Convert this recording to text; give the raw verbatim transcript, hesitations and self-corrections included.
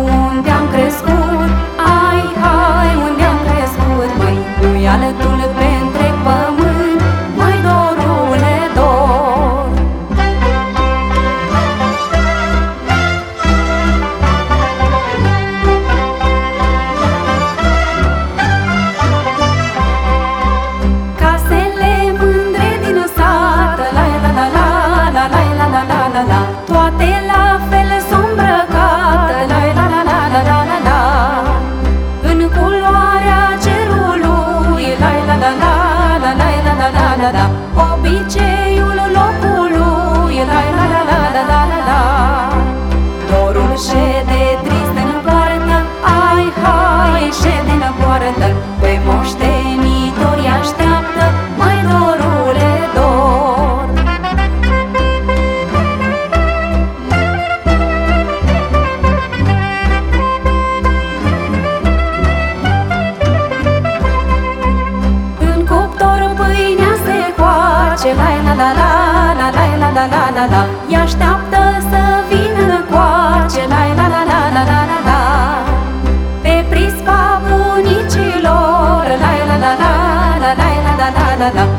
unde am crescut. Ai, hai, unde am crescut, măi, nu-i alătul pe întreg pământ, măi, dorule, dor. Casele mândre din sat, la la la la la la la la la la la, toate la fel sunt îmbrăcate, la la la la la la la la, în culoarea cerului, la la la la la la la la la la la, obiceiul locului, la la la la la la la la, dorul șede trist în poartă, ai, hai, șede în poartă, pe moștenitori așteaptă, mai dorule, dor. În cuptor pâinea se coace, la la la la la la la la la la la, ea așteaptă să vină încoace, la la la la la la la la, pe prispa bunicilor, la la la la la la la la la la la,